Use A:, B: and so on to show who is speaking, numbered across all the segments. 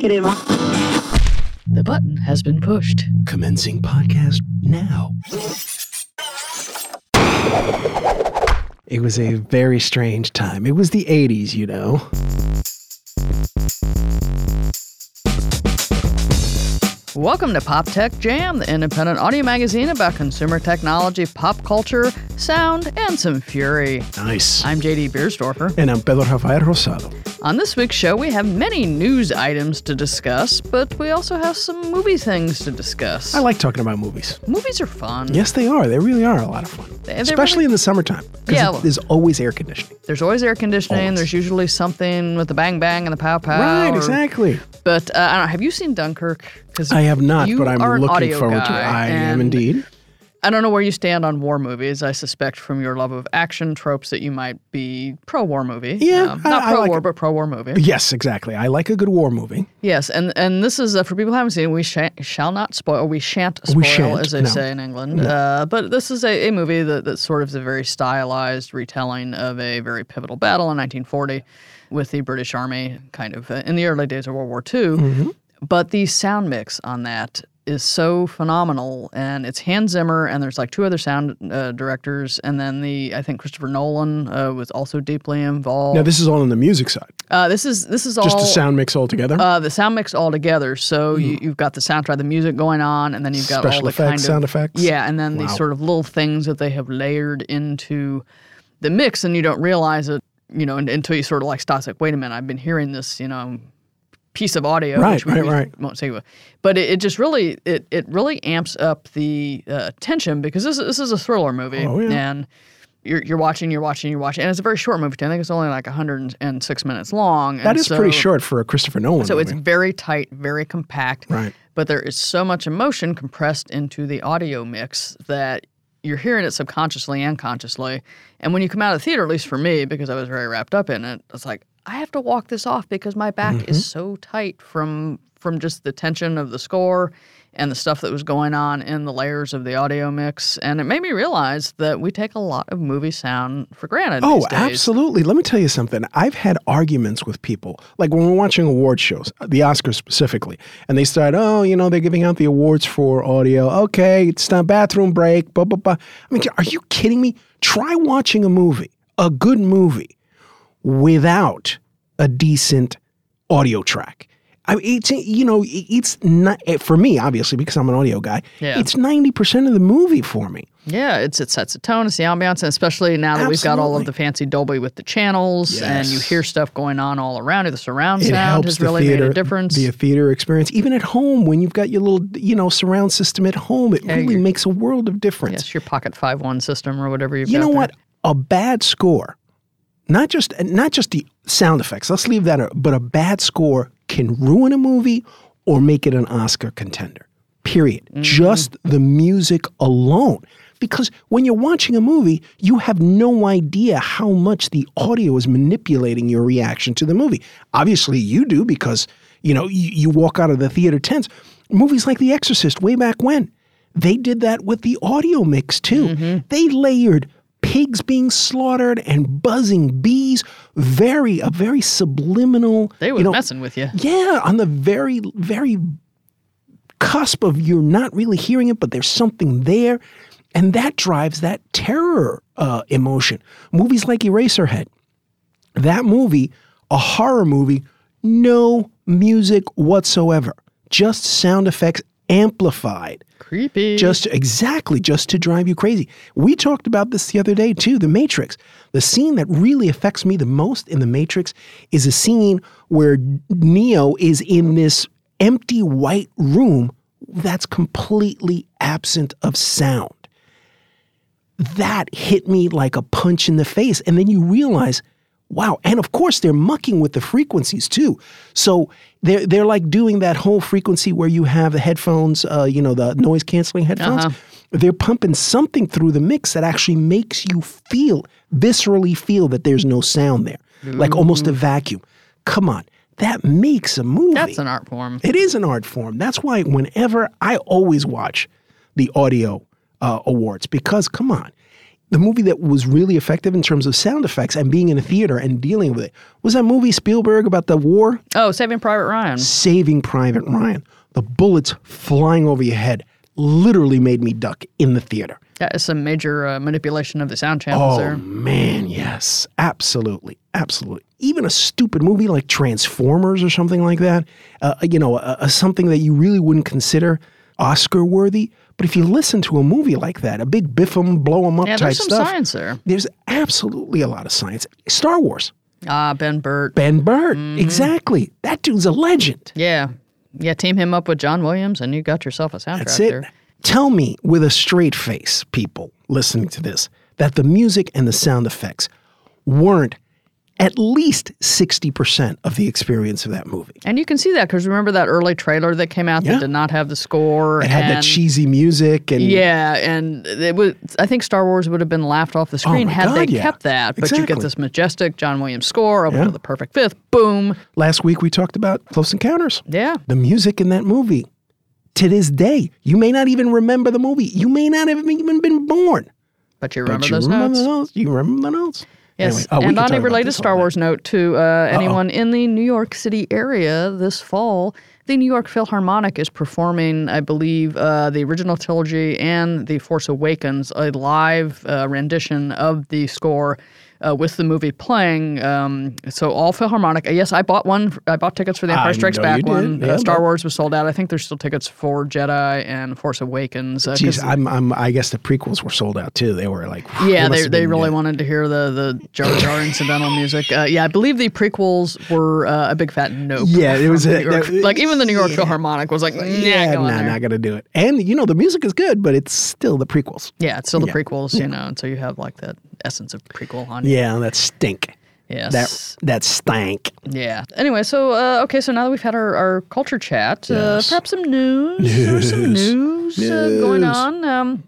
A: negative.
B: The button has been pushed.
C: Commencing podcast now. It was a very strange time. It was the 80s, you know.
B: Welcome to Pop Tech Jam, the independent audio magazine about consumer technology, pop culture, sound, and some fury.
C: Nice.
B: I'm JD Beersdorfer.
C: And I'm Pedro Rafael Rosado.
B: On this week's show, we have many news items to discuss, but we also have some movie things to discuss.
C: I like talking about movies.
B: Movies are fun.
C: Yes, they are. They really are a lot of fun. Especially
B: really,
C: in the summertime. Because there's always air conditioning.
B: There's always air conditioning.
C: Always.
B: There's usually something with the bang bang and the pow pow.
C: Right, exactly.
B: But I don't know. Have you seen Dunkirk?
C: I have not, but I'm
B: are an
C: looking
B: audio
C: forward to it.
B: guy,
C: I am indeed.
B: I don't know where you stand on war movies. I suspect from your love of action tropes that you might be pro-war movie.
C: Yeah.
B: Not pro-war, but pro-war movie.
C: Yes, exactly. I like a good war movie.
B: Yes, and this is, for people who haven't seen it, we shall not spoil, or we shan't spoil, as they say in England. No. But this is a movie that sort of is a very stylized retelling of a very pivotal battle in 1940 with the British Army, kind of in the early days of World War II. Mm-hmm. But the sound mix on that is so phenomenal, and it's Hans Zimmer, and there's like two other sound directors, and then I think Christopher Nolan was also deeply involved.
C: Now this is all on the music side.
B: This is all
C: just the sound mix all together.
B: The sound mix all together. So you've got the soundtrack, the music going on, and then you've got
C: special
B: all the
C: effects,
B: kind of
C: sound effects.
B: Yeah, and then these sort of little things that they have layered into the mix, and you don't realize it, until you sort of like stop. It's like, wait a minute, I've been hearing this, piece of audio, which we won't say, but it just really it really amps up the tension, because this is a thriller movie, and you're watching, and it's a very short movie too. I think it's only like 106 minutes long.
C: That is pretty short for a Christopher Nolan
B: so
C: movie.
B: It's very tight, very compact,
C: right?
B: But there is so much emotion compressed into the audio mix that you're hearing it subconsciously and consciously. And when you come out of the theater, at least for me, because I was very wrapped up in it, it's like, I have to walk this off because my back is so tight from just the tension of the score and the stuff that was going on in the layers of the audio mix. And it made me realize that we take a lot of movie sound for granted these days.
C: Absolutely. Let me tell you something. I've had arguments with people, like when we're watching award shows, the Oscars specifically, and they start, they're giving out the awards for audio. Okay, it's not bathroom break, blah, blah, blah. I mean, are you kidding me? Try watching a movie, a good movie, without a decent audio track. I mean, it's not, for me, obviously, because I'm an audio guy, it's 90% of the movie for me.
B: Yeah, it sets the tone, it's the ambiance, and especially now that we've got all of the fancy Dolby with the channels, and you hear stuff going on all around you. The surround sound has really made a difference.
C: The theater experience, even at home, when you've got your little, surround system at home, it really makes a world of difference.
B: Yes, your Pocket 5.1 system or whatever you've got.
C: You know what? A bad score, not just the sound effects, let's leave that out, but a bad score can ruin a movie or make it an Oscar contender, period. Just the music alone. Because when you're watching a movie, you have no idea how much the audio is manipulating your reaction to the movie. Obviously, you do, because, you walk out of the theater tense. Movies like The Exorcist, way back when, they did that with the audio mix, too. They layered pigs being slaughtered and buzzing bees, a very subliminal.
B: They were messing with you.
C: Yeah, on the very, very cusp of you're not really hearing it, but there's something there. And that drives that terror emotion. Movies like Eraserhead, that movie, a horror movie, no music whatsoever, just sound effects amplified.
B: Creepy.
C: Just to drive you crazy. We talked about this the other day too, The Matrix. The scene that really affects me the most in The Matrix is a scene where Neo is in this empty white room that's completely absent of sound. That hit me like a punch in the face. And then you realize, wow. And of course, they're mucking with the frequencies too. So they're like doing that whole frequency where you have the headphones, the noise canceling headphones. They're pumping something through the mix that actually makes you viscerally feel that there's no sound there. Like almost a vacuum. Come on. That makes a movie.
B: That's an art form.
C: It is an art form. That's why whenever I always watch the audio awards, because come on, The movie that was really effective in terms of sound effects and being in a theater and dealing with it was that movie Spielberg about the war.
B: Oh, Saving Private Ryan.
C: Saving Private Ryan. The bullets flying over your head literally made me duck in the theater.
B: Yeah, it's a major manipulation of the sound channels there.
C: Oh, man, yes. Absolutely. Absolutely. Even a stupid movie like Transformers or something like that, something that you really wouldn't consider Oscar-worthy. But if you listen to a movie like that, a big biff 'em, blow 'em up type stuff.
B: There's some science there.
C: There's absolutely a lot of science. Star Wars.
B: Ben Burtt.
C: Ben Burtt. Mm-hmm. Exactly. That dude's a legend.
B: Yeah. Yeah, team him up with John Williams and you got yourself a soundtrack
C: That's it.
B: there.
C: Tell me with a straight face, people listening to this, that the music and the sound effects weren't at least 60% of the experience of that movie.
B: And you can see that because remember that early trailer that came out that did not have the score?
C: It had that cheesy music. And
B: it was. I think Star Wars would have been laughed off the screen they kept that. But you get this majestic John Williams score over to the perfect fifth. Boom.
C: Last week we talked about Close Encounters.
B: Yeah.
C: The music in that movie. To this day, you may not even remember the movie. You may not have even been born.
B: But you remember those notes.
C: You remember the notes?
B: Yes, anyway, and on a related Star Wars note to anyone in the New York City area this fall, the New York Philharmonic is performing, I believe, the original trilogy and The Force Awakens, a live rendition of the score with the movie playing. So all Philharmonic. Yes, I bought one. I bought tickets for the Empire Strikes Back one. Yeah, Star Wars was sold out. I think there's still tickets for Jedi and Force Awakens.
C: I guess the prequels were sold out too. They were like,
B: they really wanted to hear the Jar Jar incidental music. I believe the prequels were a big fat nope.
C: Yeah, it was
B: even the New York Philharmonic was like,
C: not gonna do it. And the music is good, but it's still the prequels.
B: Yeah, it's still the prequels. And so you have like that essence of prequel on you.
C: Yeah, that stink.
B: Yes.
C: That stank.
B: Yeah. Anyway, so so now that we've had our culture chat, perhaps some news. Going on.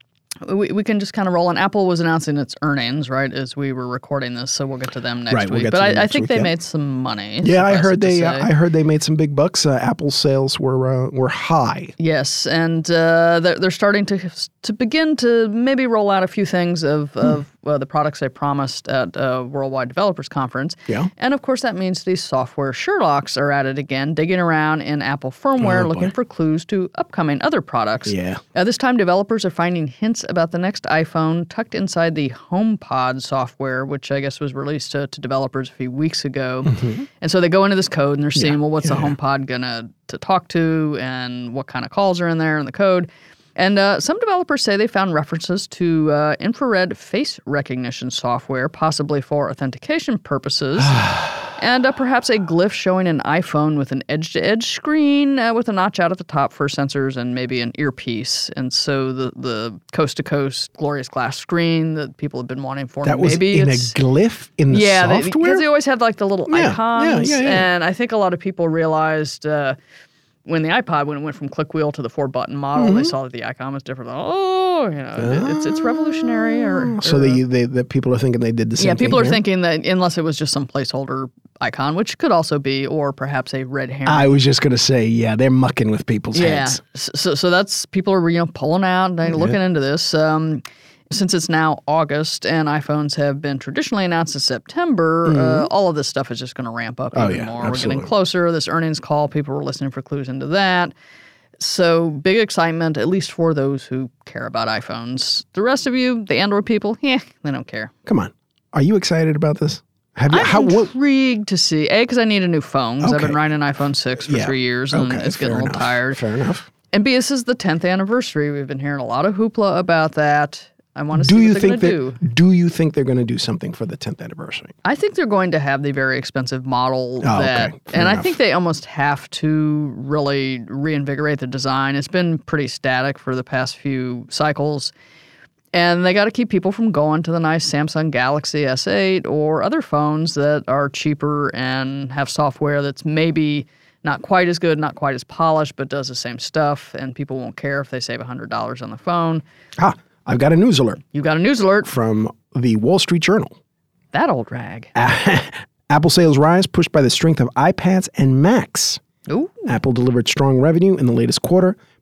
B: We can just kind of roll on. Apple was announcing its earnings, right, as we were recording this, so we'll get to them next week. But I think they made some money.
C: Yeah, I heard they made some big bucks. Apple sales were high.
B: Yes, and they're starting to begin to maybe roll out a few things of the products they promised at Worldwide Developers Conference.
C: Yeah.
B: And of course that means these software Sherlocks are at it again, digging around in Apple firmware, looking for clues to upcoming other products.
C: Yeah.
B: This time developers are finding hints about the next iPhone tucked inside the HomePod software, which I guess was released to developers a few weeks ago. Mm-hmm. And so they go into this code and they're seeing, what's the HomePod gonna to talk to and what kind of calls are in there in the code. And some developers say they found references to infrared face recognition software, possibly for authentication purposes, and perhaps a glyph showing an iPhone with an edge-to-edge screen with a notch out at the top for sensors and maybe an earpiece. And so the coast-to-coast glorious glass screen that people have been wanting for.
C: That was
B: maybe
C: in a glyph in the software? Yeah,
B: because they always had like the little icons. Yeah. And I think a lot of people realized... when the iPod, when it went from click wheel to the 4-button model, they saw that the icon was different. It's revolutionary.
C: So the people are thinking they did the same thing.
B: Yeah, people are thinking that unless it was just some placeholder icon, which could also be, or perhaps a red herring.
C: I was just going to say, they're mucking with people's heads.
B: So that's people are pulling out and looking into this. Since it's now August and iPhones have been traditionally announced in September, all of this stuff is just going to ramp up even more.
C: Absolutely.
B: We're getting closer. This earnings call, people were listening for clues into that. So big excitement, at least for those who care about iPhones. The rest of you, the Android people, they don't care.
C: Come on. Are you excited about this?
B: I'm intrigued to see, because I need a new phone, because I've been riding an iPhone 6 for 3 years, and it's getting a little tired.
C: Fair enough.
B: And B, this is the 10th anniversary. We've been hearing a lot of hoopla about that. I want to see what they're going to do.
C: Do you think they're going to do something for the 10th anniversary?
B: I think they're going to have the very expensive model I think they almost have to really reinvigorate the design. It's been pretty static for the past few cycles. And they got to keep people from going to the nice Samsung Galaxy S8 or other phones that are cheaper and have software that's maybe not quite as good, not quite as polished, but does the same stuff. And people won't care if they save $100 on the phone.
C: I've got a news alert.
B: You got a news alert?
C: From the Wall Street Journal.
B: That old rag.
C: Apple sales rise pushed by the strength of iPads and Macs.
B: Ooh.
C: Apple delivered strong revenue in the latest quarter,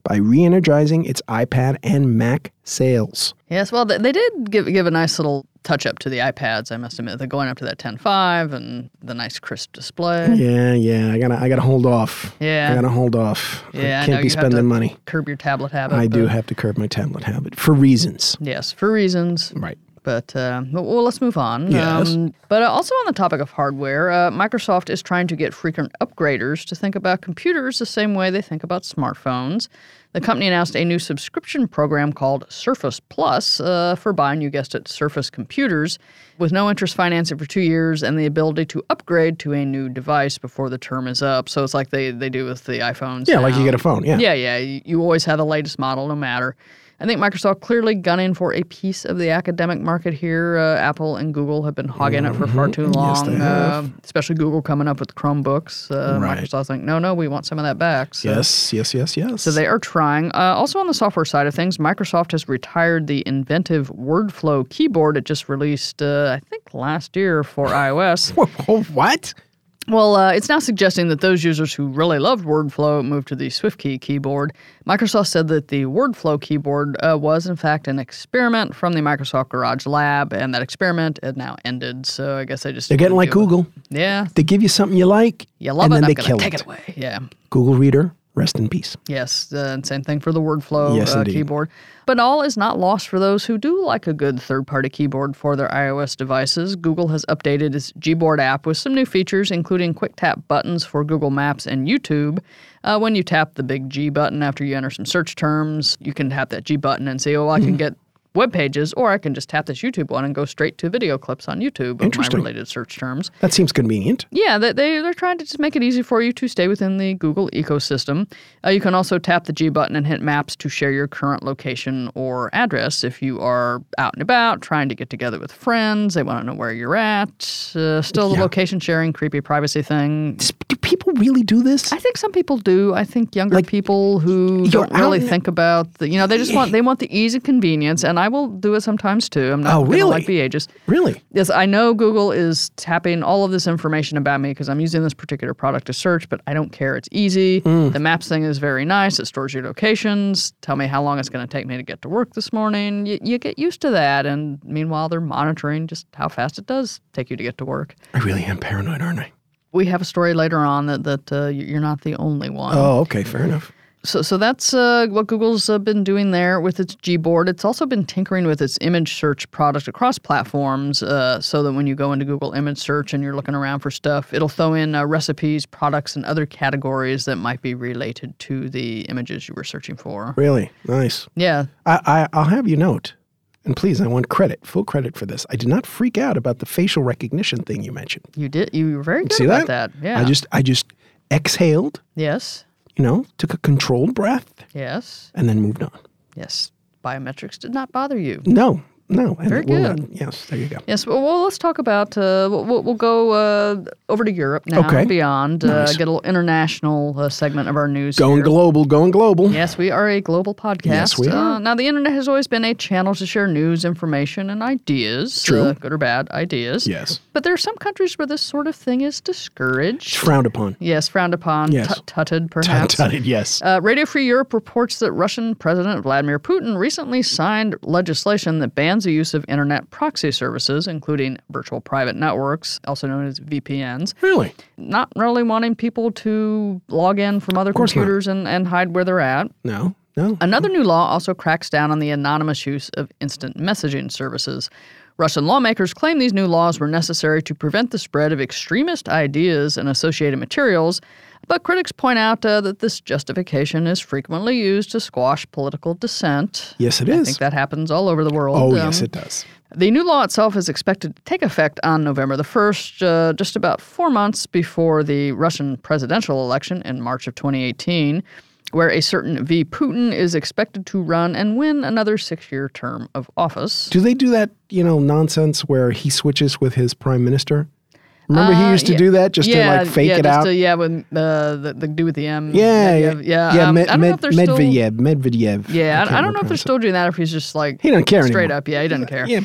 C: by re-energizing its iPad and Mac sales.
B: Yes, well, they did give a nice little touch-up to the iPads, I must admit. They're going up to that 10.5 and the nice crisp display.
C: Yeah. I gotta hold off.
B: Yeah.
C: I gotta hold off.
B: Yeah,
C: I can't be spending money.
B: Curb your tablet habit.
C: I do have to curb my tablet habit for reasons.
B: Yes, for reasons.
C: Right.
B: But, well, let's move on.
C: Yes.
B: But also on the topic of hardware, Microsoft is trying to get frequent upgraders to think about computers the same way they think about smartphones. The company announced a new subscription program called Surface Plus for buying, you guessed it, Surface computers, with no interest financing for 2 years and the ability to upgrade to a new device before the term is up. So it's like they do with the iPhones.
C: Yeah,
B: now.
C: like you get a phone, yeah.
B: Yeah. You always have the latest model, no matter. I think Microsoft clearly gunning for a piece of the academic market here. Apple and Google have been hogging it for far too long.
C: Yes, they have.
B: Especially Google coming up with Chromebooks.
C: Right.
B: Microsoft's like, no, we want some of that back. So.
C: Yes.
B: So they are trying. Also on the software side of things, Microsoft has retired the inventive WordFlow keyboard it just released, I think, last year for iOS.
C: What?
B: Well, it's now suggesting that those users who really loved WordFlow move to the SwiftKey keyboard. Microsoft said that the WordFlow keyboard was, in fact, an experiment from the Microsoft Garage Lab, and that experiment had now ended. So I guess they're
C: getting like Google.
B: Yeah.
C: They give you something you like,
B: you love
C: and
B: it,
C: then
B: I'm
C: they
B: gonna
C: kill
B: take
C: it.
B: it away. Yeah.
C: Google Reader, rest in peace.
B: Yes, and same thing for the WordFlow keyboard. But all is not lost for those who do like a good third-party keyboard for their iOS devices. Google has updated its Gboard app with some new features, including quick tap buttons for Google Maps and YouTube. When you tap the big G button after you enter some search terms, you can tap that G button and say, I can get web pages, or I can just tap this YouTube one and go straight to video clips on YouTube of my related search terms.
C: That seems convenient.
B: Yeah, they're trying to just make it easy for you to stay within the Google ecosystem. You can also tap the G button and hit Maps to share your current location or address if you are out and about, trying to get together with friends. They want to know where you're at. Still the location sharing, creepy privacy thing.
C: Do people really do this?
B: I think some people do. I think younger people who don't really think about they just want the ease and convenience, and I will do it sometimes too. I'm not going to like be ageist.
C: Really?
B: Yes, I know Google is tapping all of this information about me because I'm using this particular product to search, but I don't care. It's easy. The Maps thing is very nice. It stores your locations. Tell me how long it's going to take me to get to work this morning. You get used to that, and meanwhile, they're monitoring just how fast it does take you to get to work.
C: I really am paranoid, aren't I?
B: We have a story later on that you're not the only one.
C: Oh, okay, fair enough.
B: So that's what Google's been doing there with its Gboard. It's also been tinkering with its image search product across platforms so that when you go into Google Image Search and you're looking around for stuff, it'll throw in recipes, products, and other categories that might be related to the images you were searching for.
C: Really? Nice.
B: Yeah.
C: I'll have you note, and please, I want full credit for this. I did not freak out about the facial recognition thing you mentioned.
B: You did. You were very good
C: See
B: about that. Yeah.
C: I just exhaled.
B: Yes.
C: Took a controlled breath.
B: Yes.
C: And then moved on.
B: Yes. Biometrics did not bother you.
C: No.
B: Very good.
C: Yes, there you go.
B: Yes, well, let's talk about, we'll go over to Europe now and beyond,
C: Nice.
B: get a little international segment of our news
C: Going
B: here.
C: global.
B: Yes, we are a global podcast.
C: Yes, we are.
B: Now, the internet has always been a channel to share news, information, and ideas.
C: True.
B: Good or bad ideas.
C: Yes.
B: But there are some countries where this sort of thing is discouraged.
C: It's frowned upon.
B: Yes, frowned upon.
C: Yes.
B: Tutted, perhaps.
C: Tutted, yes.
B: Radio Free Europe reports that Russian President Vladimir Putin recently signed legislation that bans the use of internet proxy services, including virtual private networks, also known as VPNs.
C: Really?
B: Not really wanting people to log in from other computers and hide where they're at.
C: No.
B: Another new law also cracks down on the anonymous use of instant messaging services. Russian lawmakers claim these new laws were necessary to prevent the spread of extremist ideas and associated materials, but critics point out that this justification is frequently used to squash political dissent.
C: Yes, it is.
B: I think that happens all over the world.
C: Oh, yes, it does.
B: The new law itself is expected to take effect on November the 1st, just about 4 months before the Russian presidential election in March of 2018, where a certain V. Putin is expected to run and win another 6-year term of office.
C: Do they do that, nonsense where he switches with his prime minister? Remember he used to do that just to fake it out?
B: With the do with the M.
C: Yeah.
B: I don't know if they're
C: Medvedev.
B: Yeah, I don't know if they're still doing that or if he's just
C: he doesn't care
B: straight
C: anymore.
B: up. Yeah, he doesn't care.
C: Yeah, please.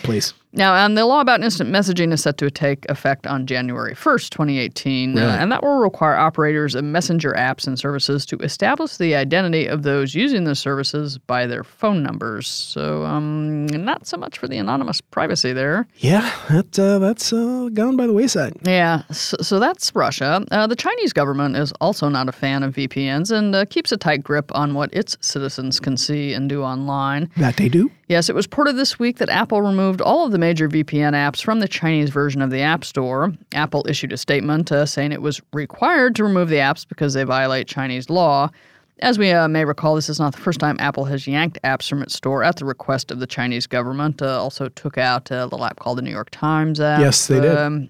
B: Now, the law about instant messaging is set to take effect on January 1st, 2018,
C: Really?
B: And that will require operators of messenger apps and services to establish the identity of those using the services by their phone numbers. So, not so much for the anonymous privacy there.
C: Yeah, that's gone by the wayside.
B: Yeah, so that's Russia. The Chinese government is also not a fan of VPNs and keeps a tight grip on what its citizens can see and do online.
C: That they do?
B: Yes, it was reported this week that Apple removed all of the major VPN apps from the Chinese version of the App Store. Apple issued a statement saying it was required to remove the apps because they violate Chinese law. As we may recall, this is not the first time Apple has yanked apps from its store at the request of the Chinese government. Also took out a little app called the New York Times app.
C: Yes, they did.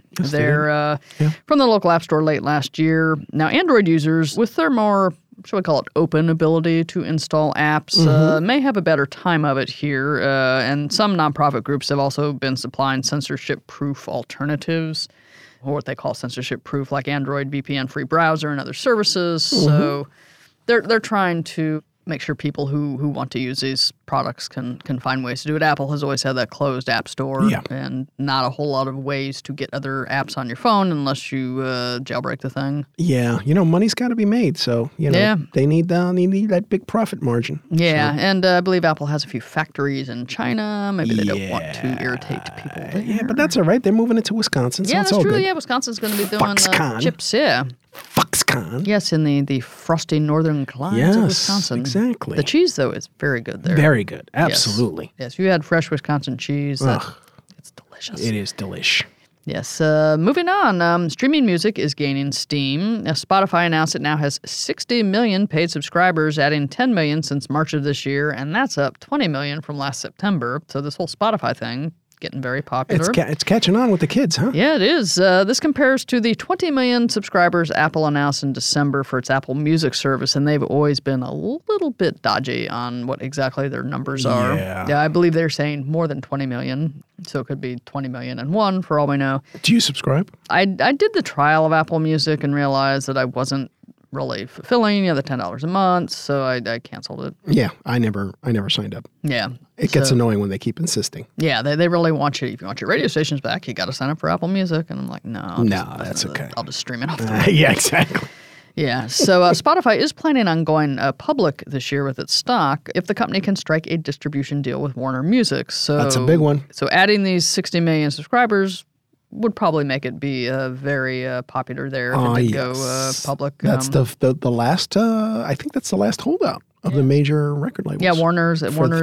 B: From the local app store late last year. Now, Android users, with their more, shall we call it, open ability to install apps, may have a better time of it here. And some nonprofit groups have also been supplying censorship-proof alternatives, or what they call censorship-proof, like Android VPN-free browser and other services. So they're trying to make sure people who want to use these products can find ways to do it. Apple has always had that closed app store and not a whole lot of ways to get other apps on your phone unless you jailbreak the thing.
C: Yeah, money's got to be made, so they need that big profit margin.
B: Yeah, so. And I believe Apple has a few factories in China. Maybe they don't want to irritate people there.
C: Yeah, but that's all right. They're moving it to Wisconsin, so it's all
B: true.
C: good.
B: Yeah, Wisconsin's going to be doing chips. Yeah.
C: Foxconn.
B: Yes, in the frosty northern climes of Wisconsin.
C: Exactly.
B: The cheese, though, is very good there.
C: Very good. Absolutely.
B: Yes, you had fresh Wisconsin cheese. It's delicious.
C: It is delish.
B: Yes. Moving on, streaming music is gaining steam. Spotify announced it now has 60 million paid subscribers, adding 10 million since March of this year, and that's up 20 million from last September. So this whole Spotify thing getting very popular.
C: It's catching on with the kids, huh?
B: Yeah, it is. This compares to the 20 million subscribers Apple announced in December for its Apple Music service, and they've always been a little bit dodgy on what exactly their numbers are. Yeah, I believe they're saying more than 20 million, so it could be 20 million and one for all we know.
C: Do you subscribe?
B: I did the trial of Apple Music and realized that I wasn't really fulfilling, the $10 a month, so I canceled it.
C: Yeah, I never signed up.
B: Yeah.
C: It gets annoying when they keep insisting.
B: Yeah, they really want you, if you want your radio stations back, you got to sign up for Apple Music. And I'm like, no,
C: that's okay.
B: I'll just stream it off the web.
C: Yeah, exactly.
B: Yeah, so Spotify is planning on going public this year with its stock if the company can strike a distribution deal with Warner Music. So
C: that's a big one.
B: So adding these 60 million subscribers would probably make it be very popular there if it did go public.
C: That's the last, I think that's the last holdout of the major record labels.
B: Yeah, Warner's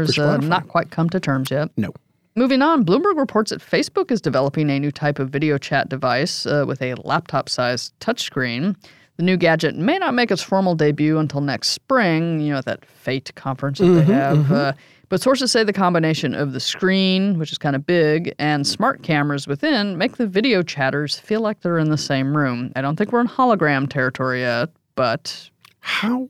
B: not quite come to terms yet.
C: No.
B: Moving on, Bloomberg reports that Facebook is developing a new type of video chat device with a laptop-sized touchscreen. The new gadget may not make its formal debut until next spring, at that FATE conference that they have. But sources say the combination of the screen, which is kind of big, and smart cameras within make the video chatters feel like they're in the same room. I don't think we're in hologram territory yet, but...
C: All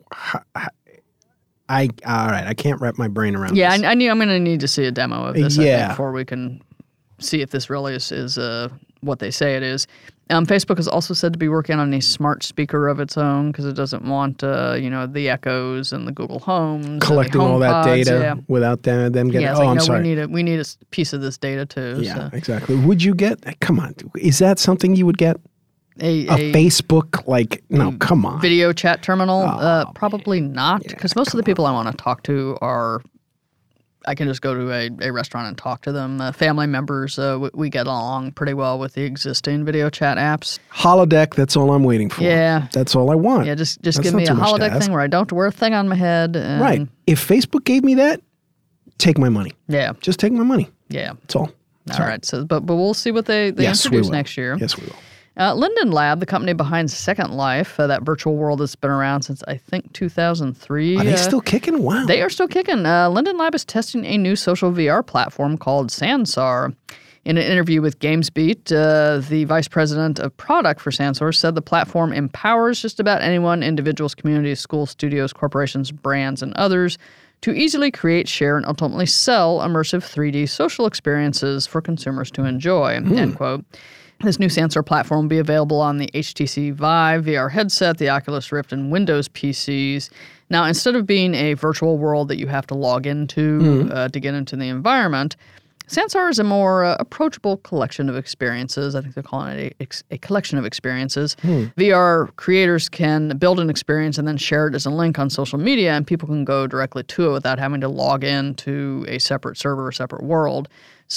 C: right, I can't wrap my brain around this.
B: Yeah, I'm going to need to see a demo of this I think, before we can see if this really is what they say it is. Facebook is also said to be working on a smart speaker of its own because it doesn't want, the Echoes and the Google Homes.
C: Collecting all that data without them getting...
B: Yeah,
C: I'm sorry.
B: We need a piece of this data too.
C: Yeah, exactly. Would you get... Come on. Is that something you would get? A Facebook, no, come on.
B: Video chat terminal? Probably not, because most of the people I want to talk to are... I can just go to a restaurant and talk to them. Family members, we get along pretty well with the existing video chat apps.
C: Holodeck, that's all I'm waiting for.
B: Yeah.
C: That's all I want.
B: Yeah, just give me a holodeck thing where I don't have to wear a thing on my head.
C: Right. If Facebook gave me that, take my money.
B: Yeah.
C: Just take my money.
B: Yeah.
C: That's all.
B: All right. So, but we'll see what they introduce next year.
C: Yes, we will.
B: Linden Lab, the company behind Second Life, that virtual world that's been around since, I think, 2003.
C: Are they still kicking? Wow.
B: They are still kicking. Linden Lab is testing a new social VR platform called Sansar. In an interview with GamesBeat, the vice president of product for Sansar said the platform empowers just about anyone, individuals, communities, schools, studios, corporations, brands, and others, to easily create, share, and ultimately sell immersive 3D social experiences for consumers to enjoy, end quote. This new Sansar platform will be available on the HTC Vive VR headset, the Oculus Rift, and Windows PCs. Now, instead of being a virtual world that you have to log into to get into the environment, Sansar is a more approachable collection of experiences. I think they're calling it a collection of experiences. VR creators can build an experience and then share it as a link on social media, and people can go directly to it without having to log in to a separate server or separate world.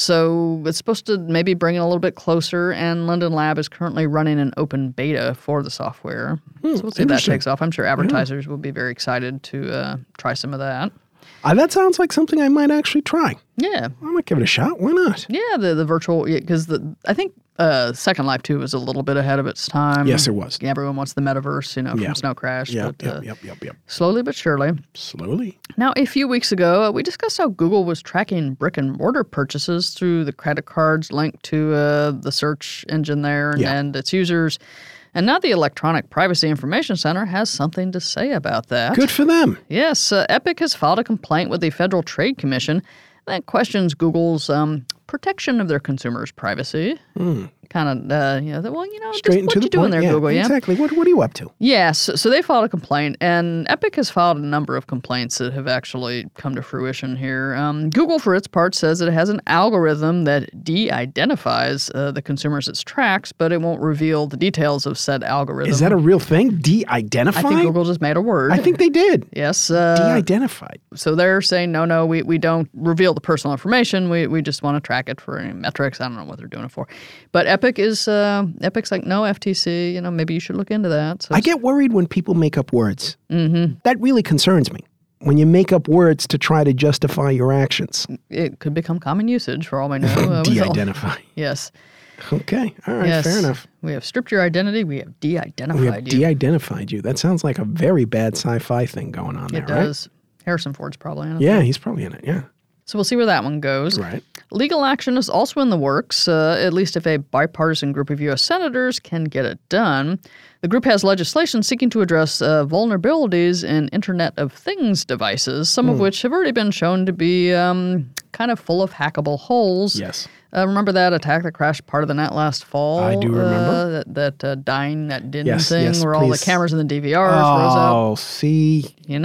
B: So it's supposed to maybe bring it a little bit closer, and Linden Lab is currently running an open beta for the software. So we'll see if that takes off. I'm sure advertisers will be very excited to try some of that.
C: That sounds like something I might actually try.
B: Yeah.
C: I might give it a shot. Why not?
B: Yeah, the virtual, because I think Second Life 2 was a little bit ahead of its time.
C: Yes, it was.
B: Everyone wants the metaverse, from Snow Crash.
C: Yep.
B: Slowly but surely.
C: Slowly.
B: Now, a few weeks ago, we discussed how Google was tracking brick-and-mortar purchases through the credit cards linked to the search engine there and its users. And now the Electronic Privacy Information Center has something to say about that.
C: Good for them.
B: Yes, Epic has filed a complaint with the Federal Trade Commission that questions Google's protection of their consumers' privacy. Kind of,
C: Straight
B: what
C: to
B: you
C: the
B: doing
C: point.
B: there, Google?
C: Exactly. What are you up to?
B: Yes, so they filed a complaint, and Epic has filed a number of complaints that have actually come to fruition here. Google, for its part, says it has an algorithm that de-identifies the consumers it tracks, but it won't reveal the details of said algorithm.
C: Is that a real thing? De-identify?
B: I think Google just made a word.
C: I think they did.
B: Yes.
C: De-identified.
B: So they're saying, no, we don't reveal the personal information. We just want to track it for any metrics. I don't know what they're doing it for. But Epic's like, no, FTC, maybe you should look into that. So
C: I get worried when people make up words.
B: Mm-hmm.
C: That really concerns me. When you make up words to try to justify your actions.
B: It could become common usage for all I know.
C: De-identify.
B: Yes.
C: Okay. All right.
B: Yes.
C: Fair enough.
B: We have stripped your identity. We have de-identified
C: We have de-identified you. That sounds like a very bad sci-fi thing going on there,
B: right? It does. Harrison Ford's probably in it.
C: Yeah, he's probably in it, yeah.
B: So we'll see where that one goes.
C: Right.
B: Legal action is also in the works, at least if a bipartisan group of U.S. senators can get it done. The group has legislation seeking to address vulnerabilities in Internet of Things devices, some of which have already been shown to be kind of full of hackable holes.
C: Yes.
B: Remember that attack that crashed part of the net last fall?
C: I do remember.
B: That dying, that din
C: yes,
B: thing
C: yes,
B: where
C: please.
B: all the cameras and the DVRs rose up.
C: Oh, see.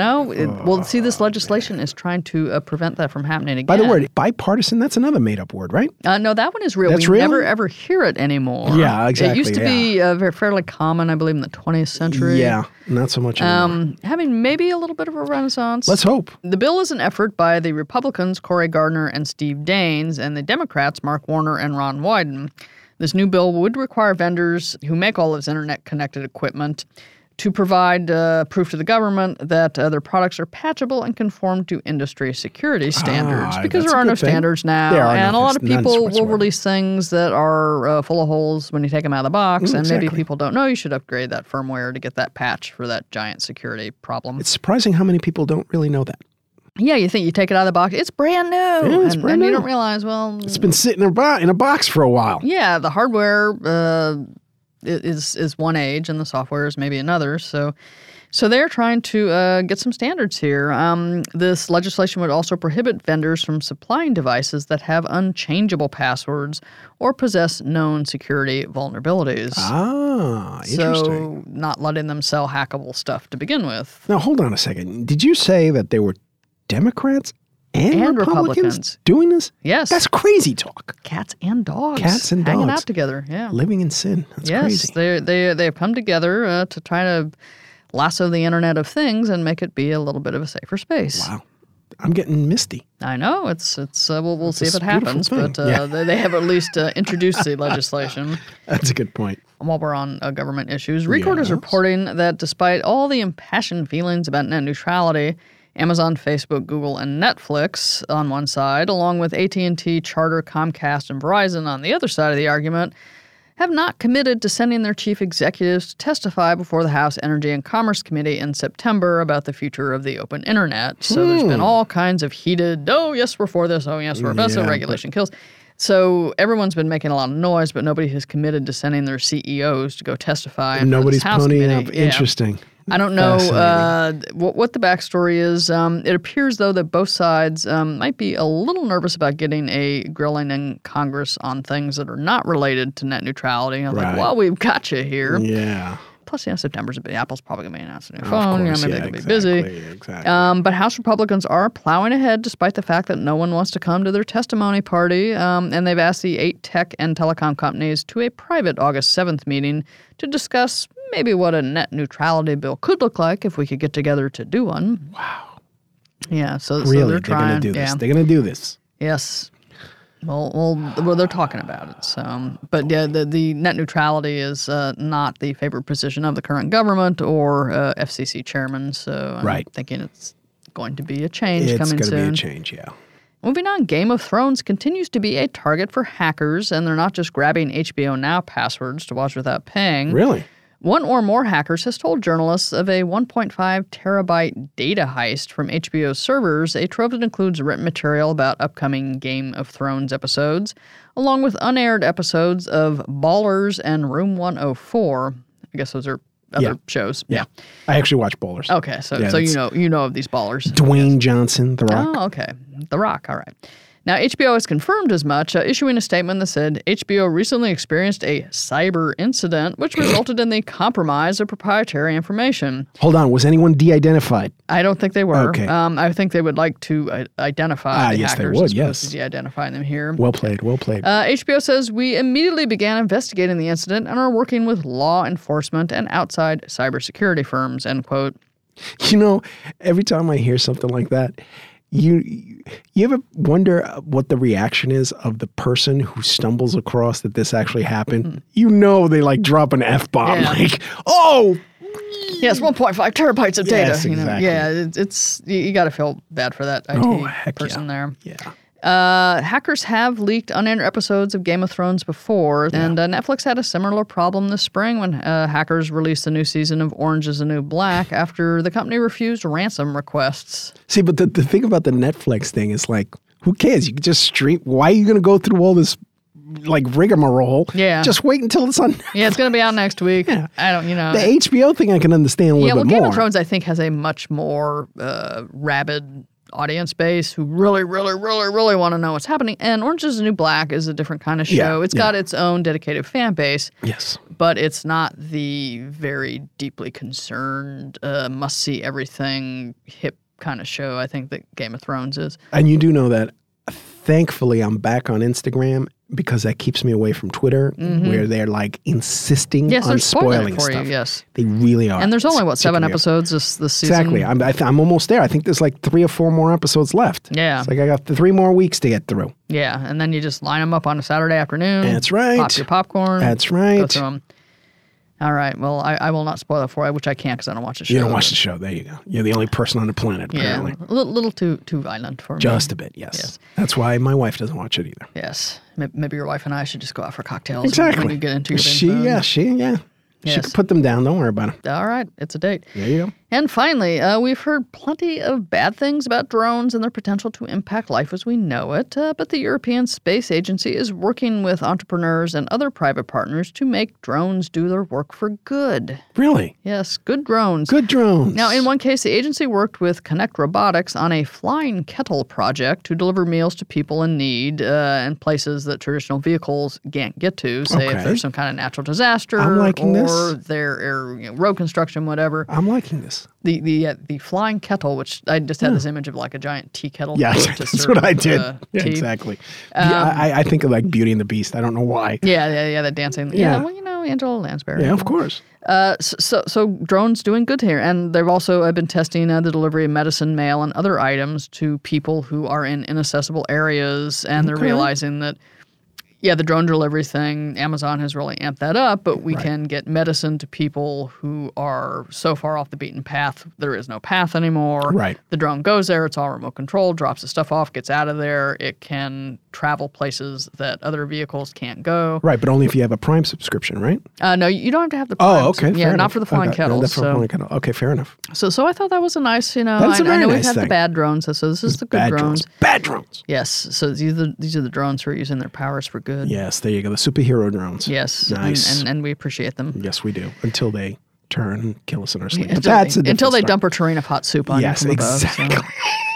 B: This legislation is trying to prevent that from happening again.
C: By the way, bipartisan, that's another made-up word, right?
B: No, that one is real.
C: That's
B: we
C: real?
B: never, ever hear it anymore.
C: Yeah, exactly.
B: It used to be very fairly common, I believe, in the 20th century.
C: Yeah, not so much anymore.
B: Having maybe a little bit of a renaissance.
C: Let's hope.
B: The bill is an effort by the Republicans, Cory Gardner and Steve Daines, and the Democrats, Mark Warner and Ron Wyden. This new bill would require vendors who make all this internet-connected equipment to provide proof to the government that their products are patchable and conform to industry security standards. Because there are no standards now. And a lot of people will release things that are full of holes when you take them out of the box. And maybe people don't know you should upgrade that firmware to get that patch for that giant security problem.
C: It's surprising how many people don't really know that.
B: Yeah, you think you take it out of the box, it's brand new.
C: Yeah, it's brand new.
B: And you don't realize,
C: it's been sitting in a box for a while.
B: Yeah, the hardware is one age and the software is maybe another. So they're trying to get some standards here. This legislation would also prohibit vendors from supplying devices that have unchangeable passwords or possess known security vulnerabilities.
C: Ah, interesting.
B: So not letting them sell hackable stuff to begin with.
C: Now, hold on a second. Did you say that there were Democrats and Republicans doing this?
B: Yes.
C: That's crazy talk.
B: Cats and dogs.
C: Cats and dogs.
B: Hanging out together, yeah.
C: Living in sin. That's crazy.
B: Yes, they have come together to try to lasso the Internet of Things and make it be a little bit of a safer space.
C: Wow. I'm getting misty.
B: I know. We'll see if it happens, but they have at least introduced the legislation.
C: That's a good point.
B: While we're on government issues, Record is reporting that despite all the impassioned feelings about net neutrality, Amazon, Facebook, Google, and Netflix on one side, along with AT&T, Charter, Comcast, and Verizon on the other side of the argument, have not committed to sending their chief executives to testify before the House Energy and Commerce Committee in September about the future of the open internet. So there's been all kinds of heated, oh, yes, we're for this, oh, yes, we're against it, regulation kills. So everyone's been making a lot of noise, but nobody has committed to sending their CEOs to go testify.
C: Nobody's ponying up.
B: Yeah.
C: Interesting.
B: I don't know what the backstory is. It appears, though, that both sides might be a little nervous about getting a grilling in Congress on things that are not related to net neutrality. I'm like, well, we've got you here.
C: Yeah.
B: plus, September's Apple's probably going to be announcing a new phone.
C: Course,
B: maybe they'll be busy.
C: Exactly.
B: But House Republicans are plowing ahead despite the fact that no one wants to come to their testimony party. And they've asked the 8 tech and telecom companies to a private August 7th meeting to discuss maybe what a net neutrality bill could look like if we could get together to do one.
C: Wow.
B: Yeah, so
C: they're
B: trying.
C: Going to do this. Yeah. They're going to do this.
B: Yes. Well, they're talking about it. So, but yeah, the net neutrality is not the favorite position of the current government or FCC chairman. So I'm thinking it's going to be a change coming soon.
C: It's going to be a change, yeah.
B: Moving on, Game of Thrones continues to be a target for hackers, and they're not just grabbing HBO Now passwords to watch without paying.
C: Really?
B: One or more hackers has told journalists of a 1.5 terabyte data heist from HBO's servers, a trove that includes written material about upcoming Game of Thrones episodes, along with unaired episodes of Ballers and Room 104. I guess those are other shows.
C: Yeah. I actually watch Ballers.
B: Okay, so you know of these Ballers.
C: Dwayne Johnson, The Rock.
B: Oh, okay. The Rock, all right. Now, HBO has confirmed as much, issuing a statement that said HBO recently experienced a cyber incident which resulted in the compromise of proprietary information.
C: Hold on. Was anyone de-identified?
B: I don't think they were.
C: Okay.
B: I think they would like to identify the
C: yes,
B: hackers.
C: They would, yes.
B: De-identifying them here.
C: Well played.
B: HBO says, we immediately began investigating the incident and are working with law enforcement and outside cybersecurity firms, end quote.
C: Every time I hear something like that, You ever wonder what the reaction is of the person who stumbles across that this actually happened? They drop an F-bomb.
B: Yeah.
C: Oh!
B: Yes, 1.5 terabytes of data.
C: Yes, exactly.
B: It's you got to feel bad for that IT person there.
C: Yeah.
B: Hackers have leaked unaired episodes of Game of Thrones before, and Netflix had a similar problem this spring when hackers released the new season of Orange is the New Black after the company refused ransom requests.
C: See, but the thing about the Netflix thing is who cares? You can just stream. Why are you going to go through all this rigmarole?
B: Yeah.
C: Just wait until it's on.
B: Yeah, it's going to be out next week. Yeah. I don't,
C: The HBO thing I can understand a little bit more.
B: Game of Thrones I think has a much more rabid audience base who really, really, really, really want to know what's happening. And Orange is the New Black is a different kind of show. It's got its own dedicated fan base.
C: Yes.
B: But it's not the very deeply concerned, must-see everything, hip kind of show I think that Game of Thrones is.
C: And you do know that, thankfully, I'm back on Instagram because that keeps me away from Twitter, where they're insisting on spoiling stuff.
B: Yes,
C: they really are.
B: And there's only 7 episodes this season.
C: Exactly. I'm almost there. I think there's 3 or 4 more episodes left.
B: Yeah,
C: it's I got 3 more weeks to get through.
B: Yeah, and then you just line them up on a Saturday afternoon.
C: That's right.
B: Pop your popcorn.
C: That's right.
B: Go through them. All right. Well, I will not spoil it for you, which I can't because I don't watch the show.
C: You don't watch the show. There you go. You're the only person on the planet, apparently.
B: Yeah, a little too violent for me.
C: Just a bit, yes. That's why my wife doesn't watch it either.
B: Yes. Maybe your wife and I should just go out for cocktails.
C: Exactly.
B: When you get into your
C: She can put them down. Don't worry about it.
B: All right. It's a date.
C: There you go.
B: And finally, we've heard plenty of bad things about drones and their potential to impact life as we know it. But the European Space Agency is working with entrepreneurs and other private partners to make drones do their work for good.
C: Really?
B: Yes, good drones.
C: Good drones.
B: Now, in one case, the agency worked with Connect Robotics on a flying kettle project to deliver meals to people in need in places that traditional vehicles can't get to, say if there's some kind of natural disaster or road construction, whatever.
C: I'm liking this.
B: The flying kettle, which I just had this image of a giant tea kettle.
C: Yeah, that's what I did. Yeah, exactly. I think of Beauty and the Beast. I don't know why.
B: Yeah, the dancing. Yeah, well, Angela Lansbury.
C: Yeah, of course.
B: So drones doing good here, and they've also been testing the delivery of medicine, mail, and other items to people who are in inaccessible areas, and they're realizing that. Yeah, the drone delivery thing, Amazon has really amped that up, but we can get medicine to people who are so far off the beaten path, there is no path anymore.
C: Right.
B: The drone goes there, it's all remote controlled, drops the stuff off, gets out of there. It can travel places that other vehicles can't go.
C: Right, but only if you have a Prime subscription, right?
B: No, you don't have to have the Prime.
C: Oh, okay,
B: Yeah, not for the flying kettle.
C: Not for the flying kettle. Okay, fair enough.
B: So I thought that was a nice,
C: That's a very
B: I know
C: nice
B: we've had
C: thing.
B: the bad drones, so this is the good drones.
C: Bad drones.
B: Yes, so these are the drones who are using their powers for good.
C: Yes, there you go. The superhero drones.
B: Yes.
C: Nice.
B: And we appreciate them.
C: Yes, we do. Until they turn and kill us in our sleep.
B: Until they dump a tureen of hot soup on you from above.
C: Exactly.
B: So.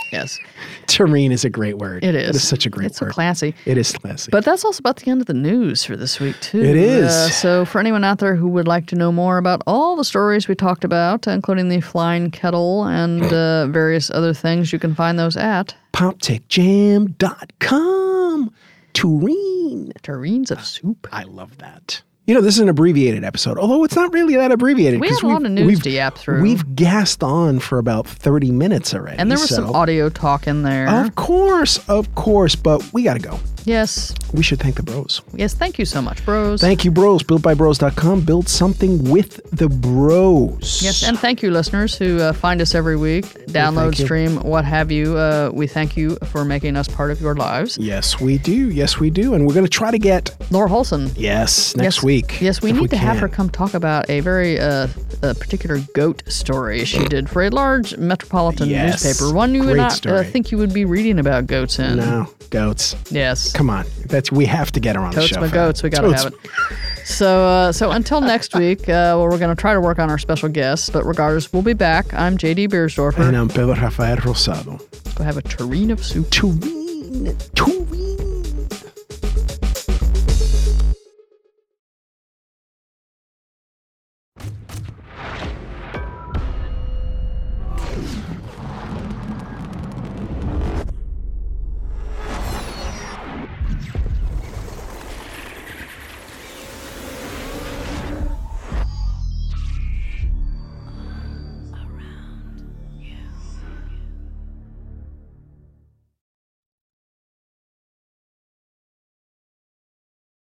B: Yes.
C: Terrine is a great word.
B: It is.
C: It is such a great word.
B: It's so classy.
C: It is classy.
B: But that's also about the end of the news for this week, too.
C: It is.
B: So for anyone out there who would like to know more about all the stories we talked about, including the flying kettle and various other things, you can find those at
C: PopTechJam.com. Terrine.
B: Terrines of Soup.
C: I love that. You know, this is an abbreviated episode, although it's not really that abbreviated.
B: We have a lot of news to yap through.
C: We've gassed on for about 30 minutes already.
B: And there was some audio talk in there.
C: Of course, but we got to go.
B: Yes.
C: We should thank the bros.
B: Yes, thank you so much, bros.
C: Thank you, bros. BuiltByBros.com. Build something with the bros.
B: Yes, and thank you, listeners who find us every week, download, stream, what have you. We thank you for making us part of your lives.
C: Yes, we do. Yes, we do. And we're going to try to get
B: Laura Holson.
C: Yes, next week.
B: Yes, we need to have her come talk about a very particular goat story she did for a large metropolitan newspaper. One you would not think you would be reading about goats in.
C: No, goats.
B: Yes.
C: Come on. We have to get her on the show.
B: Totes my goats. We got to have it. So until next week, we're going to try to work on our special guests. But regardless, we'll be back. I'm J.D. Beersdorfer.
C: And I'm Pedro Rafael Rosado.
B: Let's go have a terrine of soup.
C: Terrine.